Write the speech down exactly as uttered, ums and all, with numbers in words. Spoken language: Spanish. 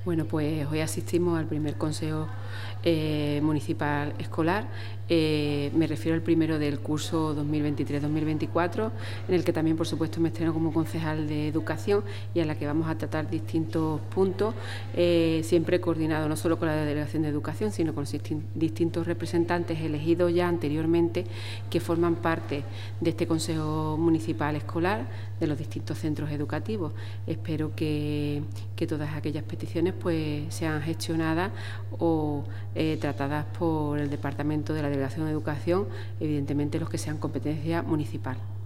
Bueno, pues hoy asistimos al primer Consejo eh, Municipal Escolar. Eh, me refiero al primero del curso dos mil veintitrés dos mil veinticuatro, en el que también, por supuesto, me estreno como concejal de Educación y a la que vamos a tratar distintos puntos, eh, siempre coordinado no solo con la Delegación de Educación, sino con distintos representantes elegidos ya anteriormente que forman parte de este Consejo Municipal Escolar de los distintos centros educativos. Espero que, que todas aquellas peticiones pues sean gestionadas o eh, tratadas por el Departamento de la Delegación de Educación, evidentemente los que sean competencia municipal.